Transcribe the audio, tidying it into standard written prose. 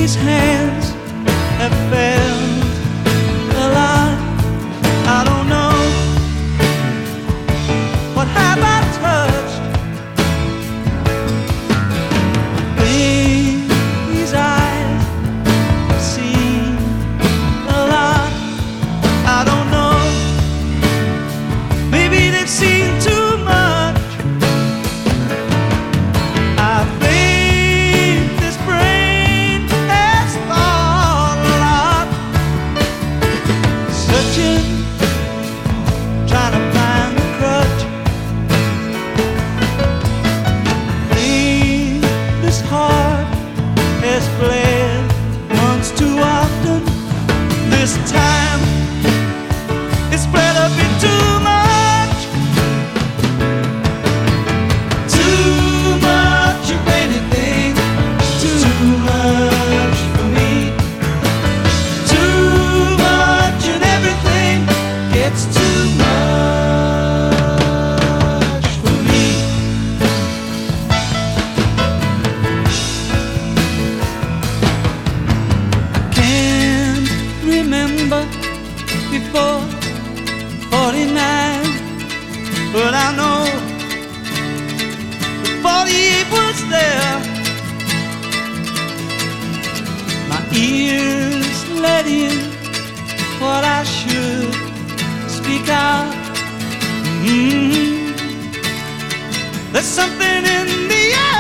these hands have felt a lot. I don't know what have I touched. These eyes have seen a lot. I don't know. Maybe they've seen too much. I think this brain has thought a lot. Searching, trying to find the crutch. This heart has bled once too often. This time it's bled a bit too much. Too much of anything, too much for me. Too much and everything gets too much for me. Can't remember before 49, but I know the 48 was there. My ears let in what I should speak out. There's something in the air.